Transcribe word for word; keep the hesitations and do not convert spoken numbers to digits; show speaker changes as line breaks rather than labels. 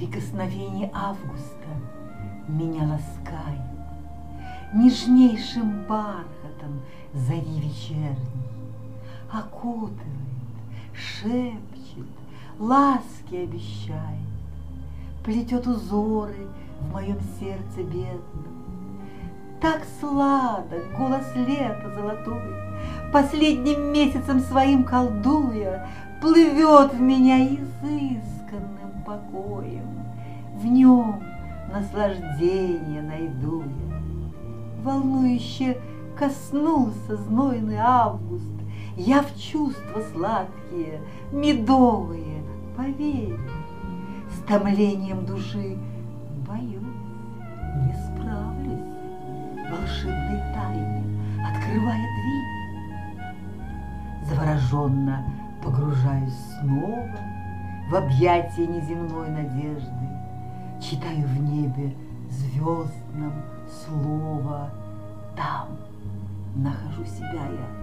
Прикосновение августа меня ласкает, нежнейшим бархатом зари вечерний, окутывает, шепчет, ласки обещает, плетет узоры в моем сердце бедном. Так сладок голос лета золотой, последним месяцем своим колдуя, плывет в меня изысканным покоем. В нем наслаждение найду я. Волнующе коснулся знойный август, я в чувства сладкие, медовые поверю. С томлением души боюсь, не справлюсь, волшебной тайне открывая дверь. Завороженно погружаюсь снова в объятия неземной надежды, читаю в небе звездном слово. Там нахожу себя я.